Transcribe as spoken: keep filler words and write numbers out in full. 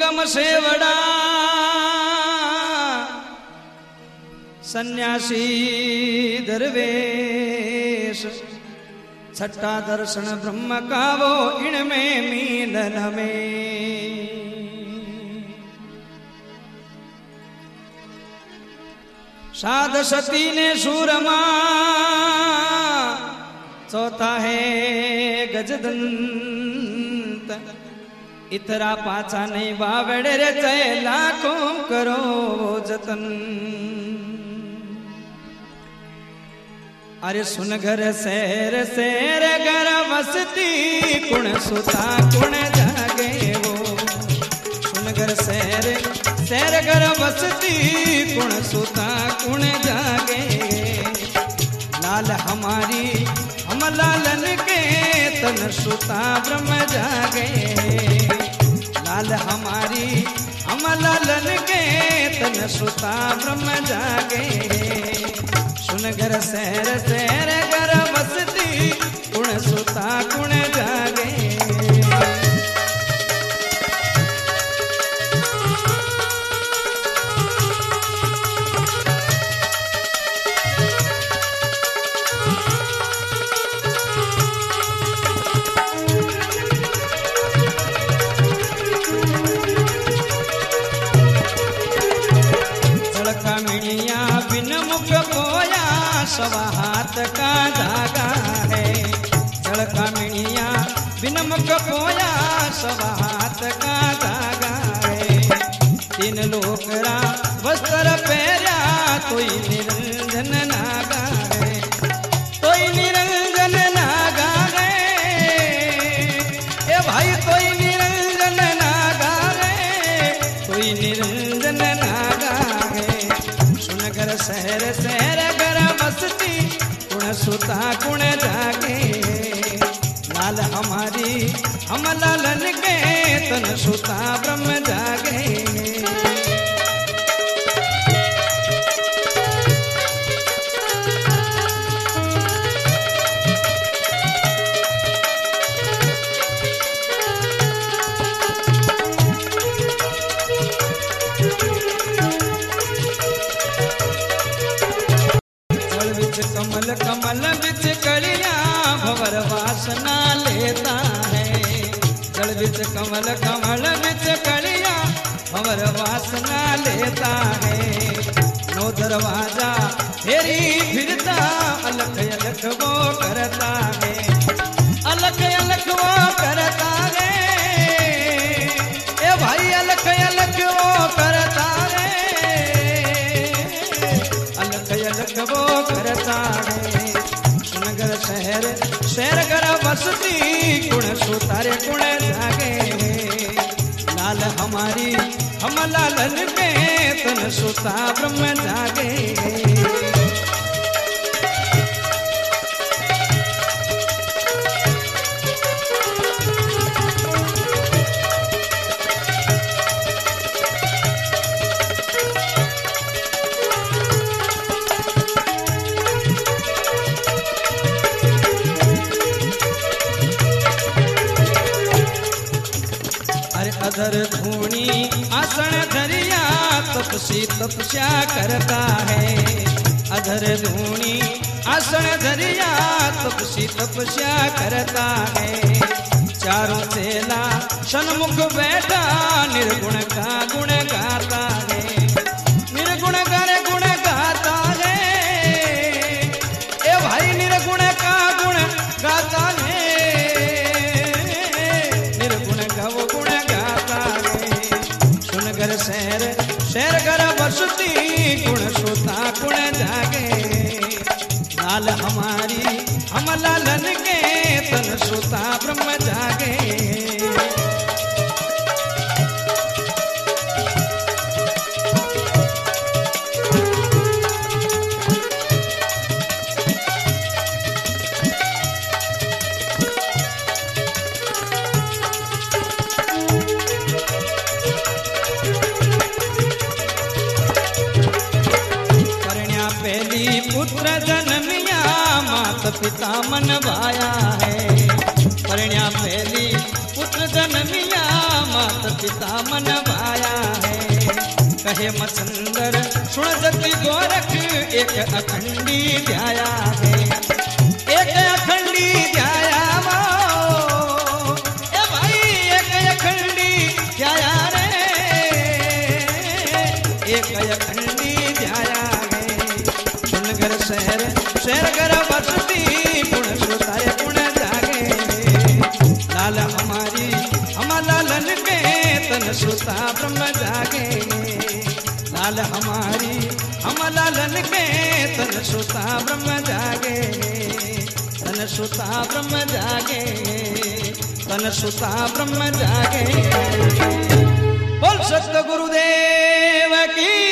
संगम सेवड़ा सन्यासी दरवेश छठा दर्शन ब्रह्म का वो इनमें मिलन में साध सती ने सूरमा चौथा है गजदंत इतरा पाचा नहीं बावड़े रे चाहे लाखों करो जतन अरे सुन घर शहर शहर घर वसती कुण सुता कुण जागे वो सुन घर शहर शहर घर वसती कुण सुता कुण जागे लाल हमारी हम लालन के तन सुता ब्रह्म जागे लाल हमारी हम लालन के तन सुता ब्रह्म जागे सुन घर शहर शहर घर बसती कुण सुता कुण जागे सवा हाथ का धागा है चढ़का मिणिया बिन मुख पोया सवा हाथ का धागा है तीन लोकरा वस्त्र पहरा कोई निरंजन नागा है कोई निरंजन नागा है ए भाई कोई निरंजन नागा है कोई निरंजन नागा है सुन घर शहर शहर बसती कुण सुता कुण जागे लाल हमारी हम लालन के तन सुता ब्रह्म जागे कमल कमल बिच कलिया भवर वासना लेता है जल बिच कमल कमल बिच कलिया भवर वासना लेता है नो दरवाजा फेरी फिरता अलख अलख वो करता है अलख अलख वो करता है ए भाई अलख अलख वो करता है अलख अलख वो करता है सुन घर शहर शहर घर बसती कुण सुतारे कुण जागे लाल हमारी हम लालन के तन सुता ब्रह्म जागे अधर धूनी आसन धरिया तपसी तपस्या करता है अधर धूनी आसन धरिया तपसी तपस्या करता है चारों चेला सन्मुख बैठा निर्गुण का गुण गाता है निर्गुण कर गुण गाता है ए भाई निर्गुण का गुण गाता है निर्गुण का वो गुण घर शहर शहर घर बसती कुण सुता कुण जागे लाल हमारी हम लालन के तन सुता ब्रह्म जागे पुत्र जन्मिया मात पिता मन भाया है परिण्या पहली पुत्र जन्मिया मात पिता मन मन भाया है। कहे मसंदर सुन सती गोरख एक अखंडी ध्याया है, एक अखंडी ध्याया वो ए भाई एक अखंडी ध्याया रे, एक अखंडी ध्याया है। सुनगर शहर शहर कर बसती गुण सुतारे गुण जागे, लाल हमारी हम लालन के तन सुता ब्रह्म जागे, लाल हमारी हम लालन के तन सुता ब्रह्म जागे, तन सुता ब्रह्म जागे, तन सुता ब्रह्म जागे। बोल सत गुरुदेव की